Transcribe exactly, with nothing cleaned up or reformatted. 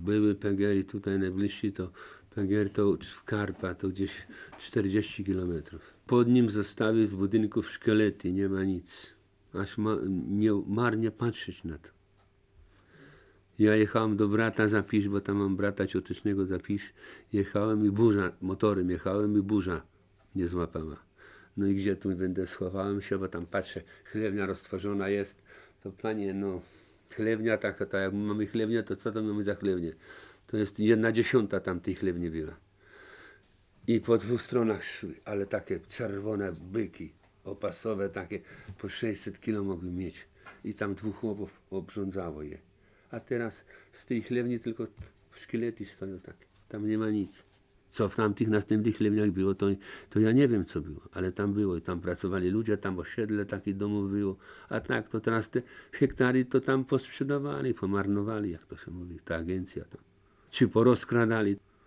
były Pegery tutaj najbliżsi, to Pegery to w Karpa, to gdzieś czterdzieści kilometrów. Pod nim zostawił z budynków szkielety, nie ma nic. Aż ma, nie, marnie patrzeć na to. Ja jechałem do brata Zapisz, bo tam mam brata ciotecznego Zapisz. Jechałem i burza, motorem jechałem i burza mnie złapała. No i gdzie tu będę, schowałem się, bo tam patrzę, chlewnia roztworzona jest. To panie, no, chlewnia taka, tak jak mamy chlewnię, to co to mamy za chlewnię? To jest jedna dziesiąta tamtej chlewni była. I po dwóch stronach szły, ale takie czerwone byki, opasowe takie, po sześćset kilo mogły mieć. I tam dwóch chłopów obrządzało je. A teraz z tej chlewni tylko szkielety stoją takie. Tam nie ma nic. Co w tamtych następnych chlewniach było, to, to ja nie wiem co było, ale tam było i tam pracowali ludzie, tam osiedle takich domów było. A tak, to teraz te hektary to tam posprzedawali, pomarnowali, jak to się mówi, ta agencja tam. Czy porozkradali.